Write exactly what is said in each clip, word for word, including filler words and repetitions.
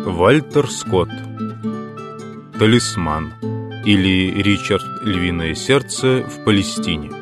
Вальтер Скотт. Талисман или Ричард Львиное сердце в Палестине.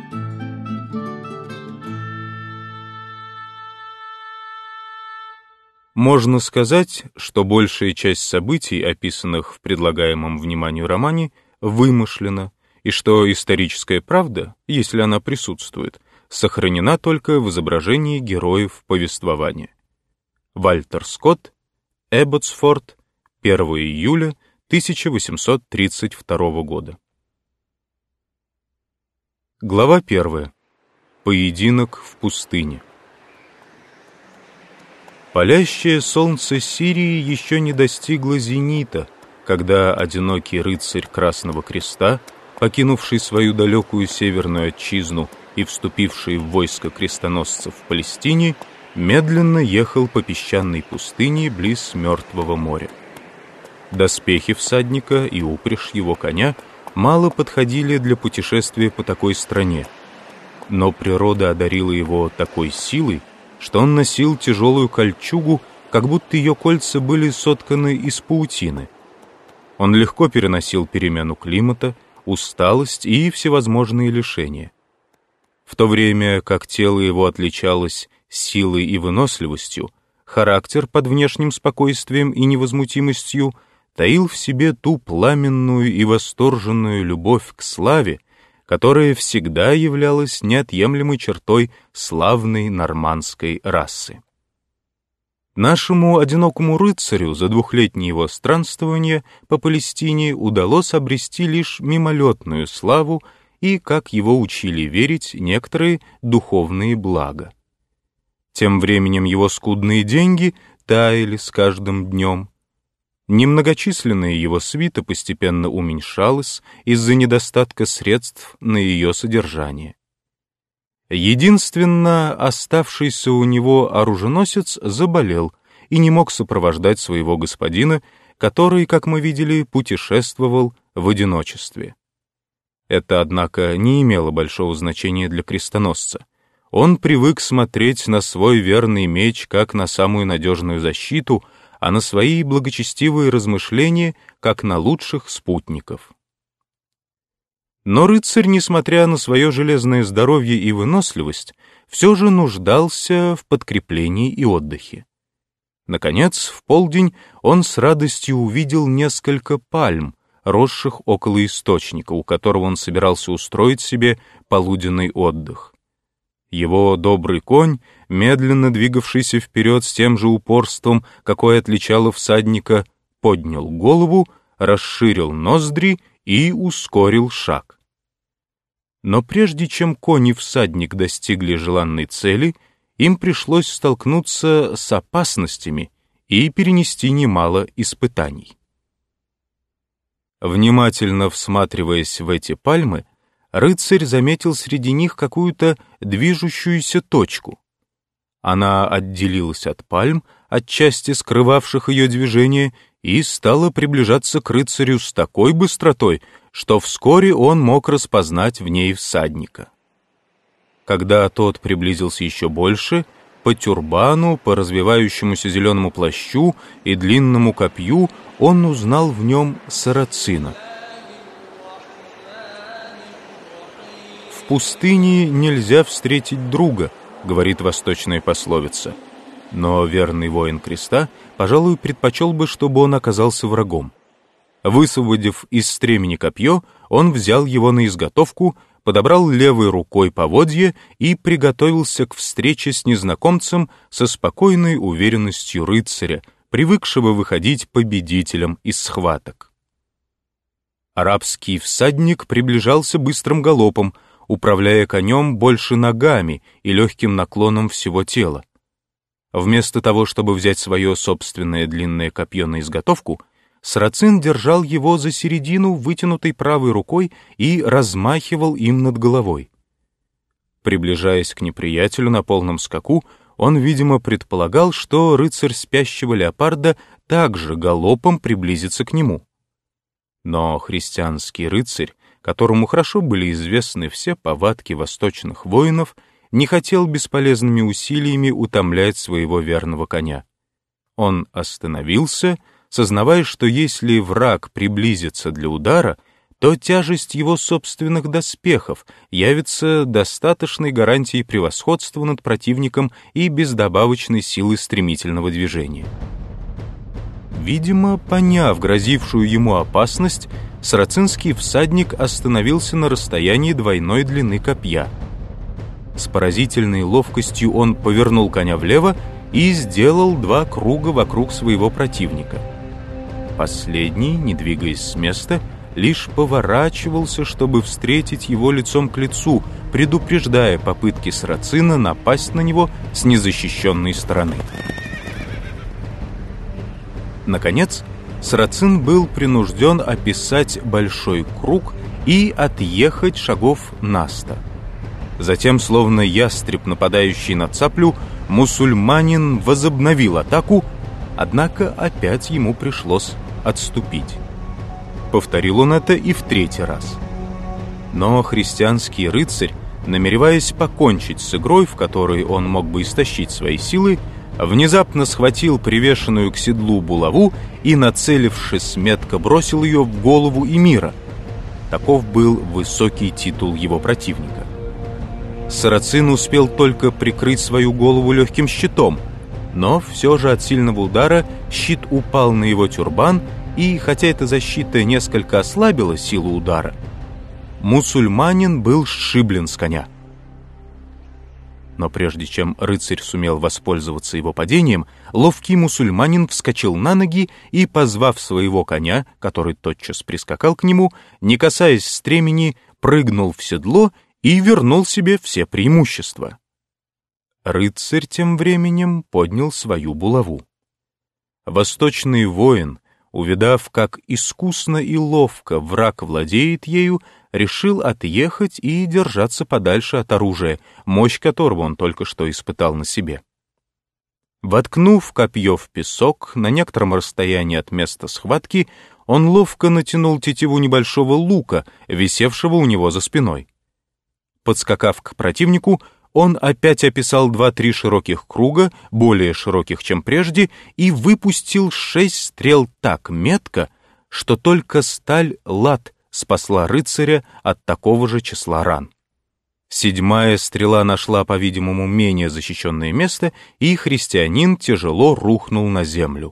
Можно сказать, что большая часть событий, описанных в предлагаемом вниманию романе, вымышлена, и что историческая правда, если она присутствует, сохранена только в изображении героев повествования. Вальтер Скотт, Эбботсфорд, первого июля тысяча восемьсот тридцать второго года. Глава первая. Поединок в пустыне. Палящее солнце Сирии еще не достигло зенита, когда одинокий рыцарь Красного Креста, покинувший свою далекую северную отчизну и вступивший в войско крестоносцев в Палестине, медленно ехал по песчаной пустыне близ Мертвого моря. Доспехи всадника и упряжь его коня мало подходили для путешествия по такой стране, но природа одарила его такой силой, что он носил тяжелую кольчугу, как будто ее кольца были сотканы из паутины. Он легко переносил перемену климата, усталость и всевозможные лишения. В то время как тело его отличалось силой и выносливостью, характер под внешним спокойствием и невозмутимостью таил в себе ту пламенную и восторженную любовь к славе, которая всегда являлась неотъемлемой чертой славной нормандской расы. Нашему одинокому рыцарю за двухлетнее его странствование по Палестине удалось обрести лишь мимолетную славу и, как его учили верить, некоторые духовные блага. Тем временем его скудные деньги таяли с каждым днем. Немногочисленная его свита постепенно уменьшалась из-за недостатка средств на ее содержание. Единственно оставшийся у него оруженосец заболел и не мог сопровождать своего господина, который, как мы видели, путешествовал в одиночестве. Это, однако, не имело большого значения для крестоносца. Он привык смотреть на свой верный меч как на самую надежную защиту, а на свои благочестивые размышления как на лучших спутников. Но рыцарь, несмотря на свое железное здоровье и выносливость, все же нуждался в подкреплении и отдыхе. Наконец, в полдень он с радостью увидел несколько пальм, росших около источника, у которого он собирался устроить себе полуденный отдых. Его добрый конь, медленно двигавшийся вперед с тем же упорством, какое отличало всадника, поднял голову, расширил ноздри и ускорил шаг. Но прежде чем конь и всадник достигли желанной цели, им пришлось столкнуться с опасностями и перенести немало испытаний. Внимательно всматриваясь в эти пальмы, рыцарь заметил среди них какую-то движущуюся точку. Она отделилась от пальм, отчасти скрывавших ее движение, и стала приближаться к рыцарю с такой быстротой, что вскоре он мог распознать в ней всадника. Когда тот приблизился еще больше, по тюрбану, по развивающемуся зеленому плащу и длинному копью он узнал в нем сарацина. «В пустыне нельзя встретить друга», — говорит восточная пословица. Но верный воин креста, пожалуй, предпочел бы, чтобы он оказался врагом. Высвободив из стремени копье, он взял его на изготовку, подобрал левой рукой поводье и приготовился к встрече с незнакомцем со спокойной уверенностью рыцаря, привыкшего выходить победителем из схваток. Арабский всадник приближался быстрым галопом, управляя конем больше ногами и легким наклоном всего тела. Вместо того, чтобы взять свое собственное длинное копье на изготовку, сарацин держал его за середину вытянутой правой рукой и размахивал им над головой. Приближаясь к неприятелю на полном скаку, он, видимо, предполагал, что рыцарь спящего леопарда также галопом приблизится к нему. Но христианский рыцарь, которому хорошо были известны все повадки восточных воинов, не хотел бесполезными усилиями утомлять своего верного коня. Он остановился, сознавая, что если враг приблизится для удара, то тяжесть его собственных доспехов явится достаточной гарантией превосходства над противником и бездобавочной силы стремительного движения. Видимо, поняв грозившую ему опасность, сарацинский всадник остановился на расстоянии двойной длины копья. С поразительной ловкостью он повернул коня влево и сделал два круга вокруг своего противника. Последний, не двигаясь с места, лишь поворачивался, чтобы встретить его лицом к лицу, предупреждая попытки сарацина напасть на него с незащищенной стороны. Наконец, сарацин был принужден описать большой круг и отъехать шагов на сто. Затем, словно ястреб, нападающий на цаплю, мусульманин возобновил атаку, однако опять ему пришлось отступить. Повторил он это и в третий раз. Но христианский рыцарь, намереваясь покончить с игрой, в которой он мог бы истощить свои силы, внезапно схватил привешенную к седлу булаву и, нацелившись метко, бросил ее в голову эмира. Таков был высокий титул его противника. Сарацин успел только прикрыть свою голову легким щитом, но все же от сильного удара щит упал на его тюрбан, и, хотя эта защита несколько ослабила силу удара, мусульманин был сшиблен с коня. Но прежде чем рыцарь сумел воспользоваться его падением, ловкий мусульманин вскочил на ноги и, позвав своего коня, который тотчас прискакал к нему, не касаясь стремени, прыгнул в седло и вернул себе все преимущества. Рыцарь тем временем поднял свою булаву. Восточный воин, увидав, как искусно и ловко враг владеет ею, решил отъехать и держаться подальше от оружия, мощь которого он только что испытал на себе. Воткнув копье в песок на некотором расстоянии от места схватки, он ловко натянул тетиву небольшого лука, висевшего у него за спиной. Подскакав к противнику, он опять описал два-три широких круга, более широких, чем прежде, и выпустил шесть стрел так метко, что только сталь лад спасла рыцаря от такого же числа ран. Седьмая стрела нашла, по-видимому, менее защищенное место, и христианин тяжело рухнул на землю.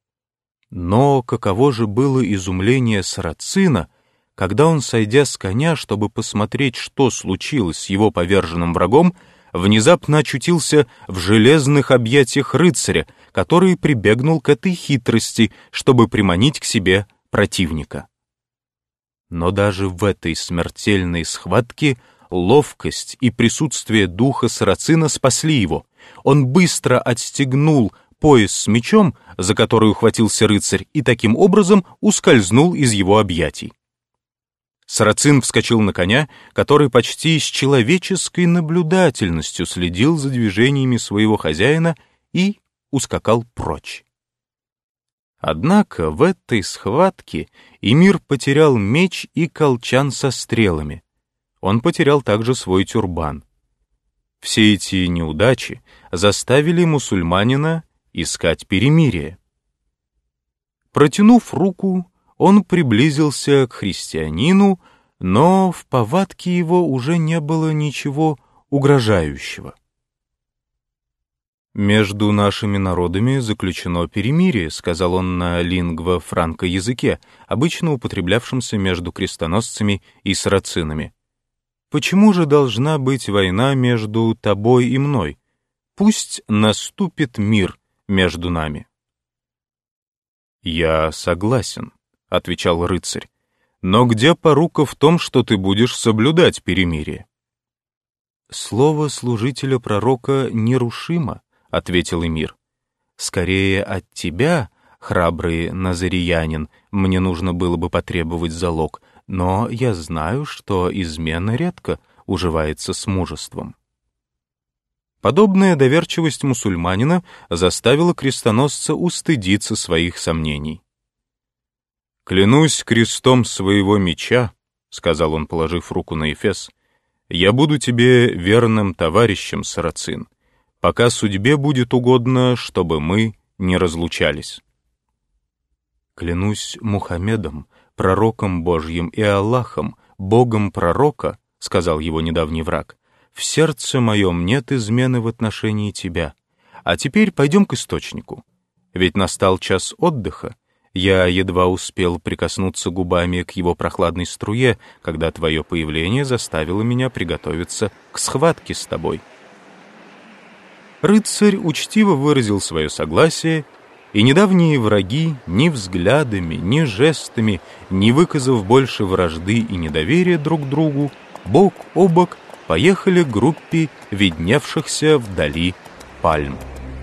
Но каково же было изумление сарацина, когда он, сойдя с коня, чтобы посмотреть, что случилось с его поверженным врагом, внезапно очутился в железных объятиях рыцаря, который прибегнул к этой хитрости, чтобы приманить к себе противника. Но даже в этой смертельной схватке ловкость и присутствие духа сарацина спасли его. Он быстро отстегнул пояс с мечом, за который ухватился рыцарь, и таким образом ускользнул из его объятий. Сарацин вскочил на коня, который почти с человеческой наблюдательностью следил за движениями своего хозяина и ускакал прочь. Однако в этой схватке эмир потерял меч и колчан со стрелами. Он потерял также свой тюрбан. Все эти неудачи заставили мусульманина искать перемирие. Протянув руку, он приблизился к христианину, но в повадке его уже не было ничего угрожающего. «Между нашими народами заключено перемирие», — сказал он на лингво-франко языке, обычно употреблявшемся между крестоносцами и сарацинами. «Почему же должна быть война между тобой и мной? Пусть наступит мир между нами». «Я согласен», — отвечал рыцарь, «но где порука в том, что ты будешь соблюдать перемирие?» «Слово служителя пророка нерушимо», — ответил эмир. «Скорее от тебя, храбрый назариянин, мне нужно было бы потребовать залог, но я знаю, что измена редко уживается с мужеством». Подобная доверчивость мусульманина заставила крестоносца устыдиться своих сомнений. «Клянусь крестом своего меча», — сказал он, положив руку на эфес, — «я буду тебе верным товарищем, сарацин, пока судьбе будет угодно, чтобы мы не разлучались. «Клянусь Мухаммедом, пророком Божьим, и Аллахом, Богом пророка, — сказал его недавний враг, — в сердце моем нет измены в отношении тебя. А теперь пойдем к источнику. Ведь настал час отдыха. Я едва успел прикоснуться губами к его прохладной струе, когда твое появление заставило меня приготовиться к схватке с тобой». Рыцарь учтиво выразил свое согласие, и недавние враги ни взглядами, ни жестами, не выказав больше вражды и недоверия друг к другу, бок о бок поехали к группе видневшихся вдали пальм.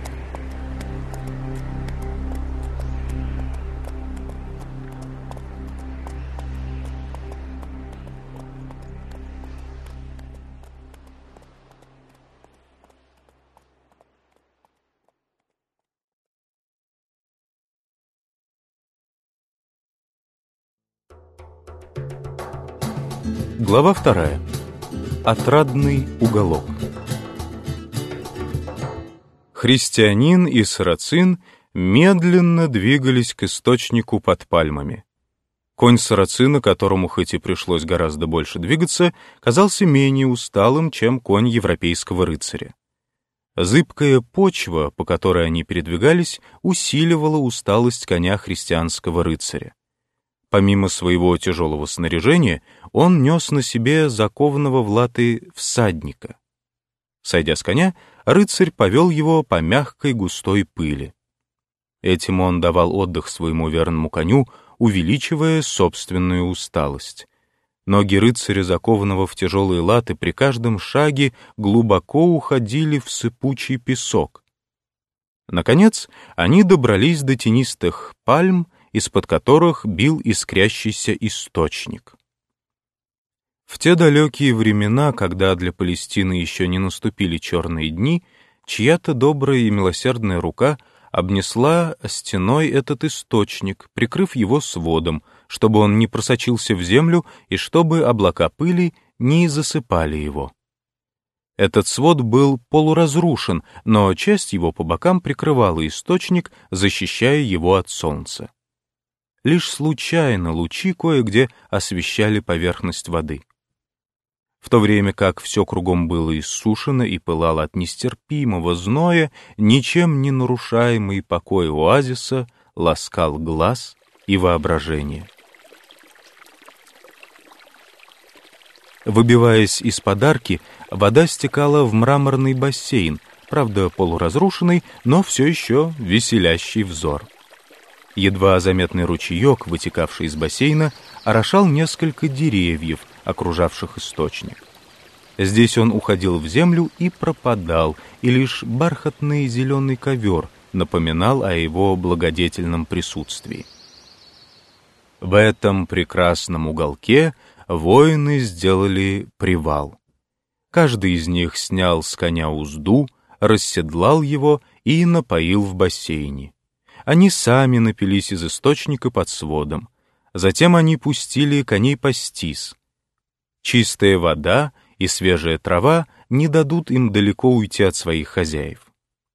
Глава вторая. Отрадный уголок. Христианин и сарацин медленно двигались к источнику под пальмами. Конь сарацина, которому хоть и пришлось гораздо больше двигаться, казался менее усталым, чем конь европейского рыцаря. Зыбкая почва, по которой они передвигались, усиливала усталость коня христианского рыцаря. Помимо своего тяжелого снаряжения, он нес на себе закованного в латы всадника. Сойдя с коня, рыцарь повел его по мягкой густой пыли. Этим он давал отдых своему верному коню, увеличивая собственную усталость. Ноги рыцаря, закованного в тяжелые латы, при каждом шаге глубоко уходили в сыпучий песок. Наконец, они добрались до тенистых пальм, из-под которых бил искрящийся источник. В те далекие времена, когда для Палестины еще не наступили черные дни, чья-то добрая и милосердная рука обнесла стеной этот источник, прикрыв его сводом, чтобы он не просочился в землю и чтобы облака пыли не засыпали его. Этот свод был полуразрушен, но часть его по бокам прикрывала источник, защищая его от солнца. Лишь случайно лучи кое-где освещали поверхность воды. В то время как все кругом было иссушено и пылало от нестерпимого зноя, ничем не нарушаемый покой оазиса ласкал глаз и воображение. Выбиваясь из-под арки, вода стекала в мраморный бассейн, правда полуразрушенный, но все еще веселящий взор. Едва заметный ручеек, вытекавший из бассейна, орошал несколько деревьев, окружавших источник. Здесь он уходил в землю и пропадал, и лишь бархатный зеленый ковер напоминал о его благодетельном присутствии. В этом прекрасном уголке воины сделали привал. Каждый из них снял с коня узду, расседлал его и напоил в бассейне. Они сами напились из источника под сводом. Затем они пустили коней пастись. Чистая вода и свежая трава не дадут им далеко уйти от своих хозяев.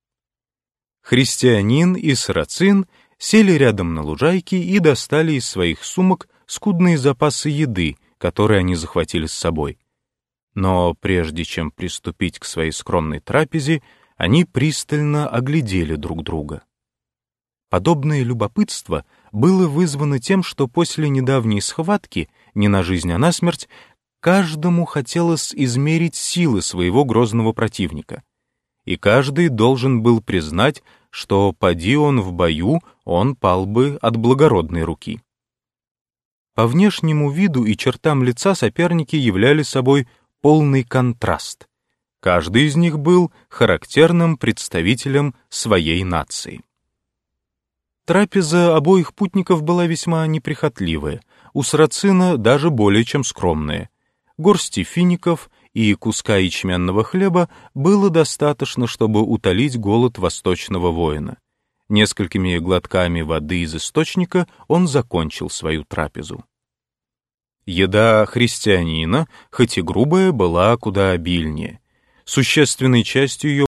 Христианин и сарацин сели рядом на лужайке и достали из своих сумок скудные запасы еды, которые они захватили с собой. Но прежде чем приступить к своей скромной трапезе, они пристально оглядели друг друга. Подобное любопытство было вызвано тем, что после недавней схватки, не на жизнь, а на смерть, каждому хотелось измерить силы своего грозного противника. И каждый должен был признать, что, поди он в бою, он пал бы от благородной руки. По внешнему виду и чертам лица соперники являли собой полный контраст. Каждый из них был характерным представителем своей нации. Трапеза обоих путников была весьма неприхотливая, у сарацина даже более чем скромная. Горсти фиников и куска ячменного хлеба было достаточно, чтобы утолить голод восточного воина. Несколькими глотками воды из источника он закончил свою трапезу. Еда христианина, хоть и грубая, была куда обильнее. Существенной частью ее